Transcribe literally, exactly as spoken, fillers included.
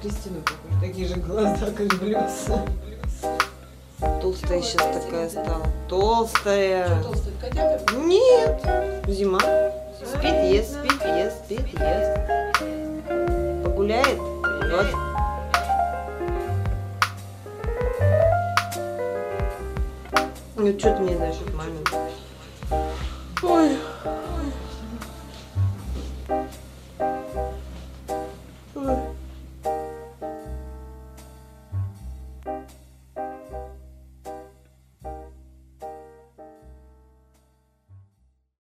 Кристину похож. Такие же глаза, как блюдца. Толстая сейчас такая стала. Толстая. Что толстая? Котята? Нет. Зима. Спит, ест, спит, ест, спит, ест. Погуляет. Вот. Ну что ты мне дальше?